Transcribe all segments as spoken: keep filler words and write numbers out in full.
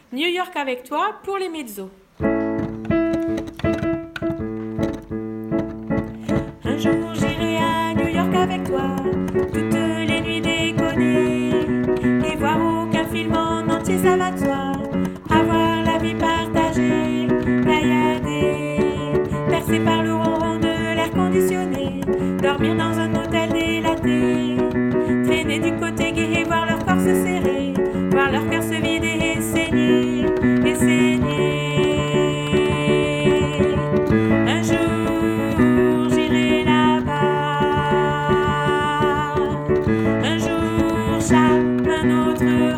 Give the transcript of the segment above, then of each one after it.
New York avec toi pour les mezzos. Un jour j'irai à New York avec toi, toutes les nuits déconner, et voir aucun film en entier, ça va de soi. Avoir la vie partagée, gaillader, percée par le ronron de l'air conditionné, dormir dans un hôtel délaté, traîner du côté gay et voir leur corps se serrer, voir leur cœur se vider et saigner, et saigner. Un jour j'irai là-bas, un jour chaque un autre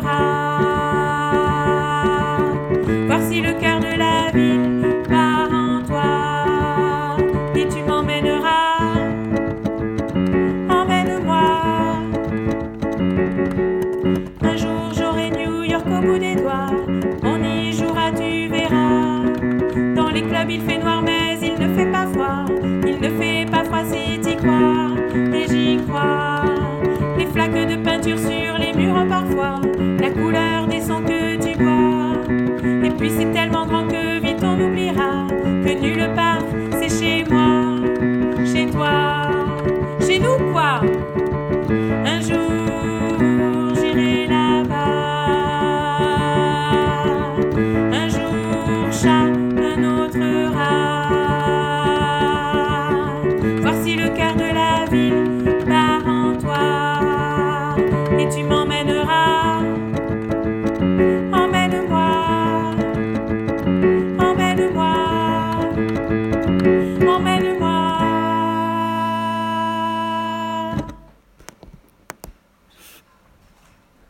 rat, voir si le cœur de la ville bat en toi, et tu m'emmèneras, emmène-moi. Un jour j'aurai New York au bout des doigts, on y jouera, tu verras. Dans les clubs il fait noir mais il ne fait pas froid, il ne fait pas froid si t'y crois, et j'y crois. Les flaques de peinture sur les murs parfois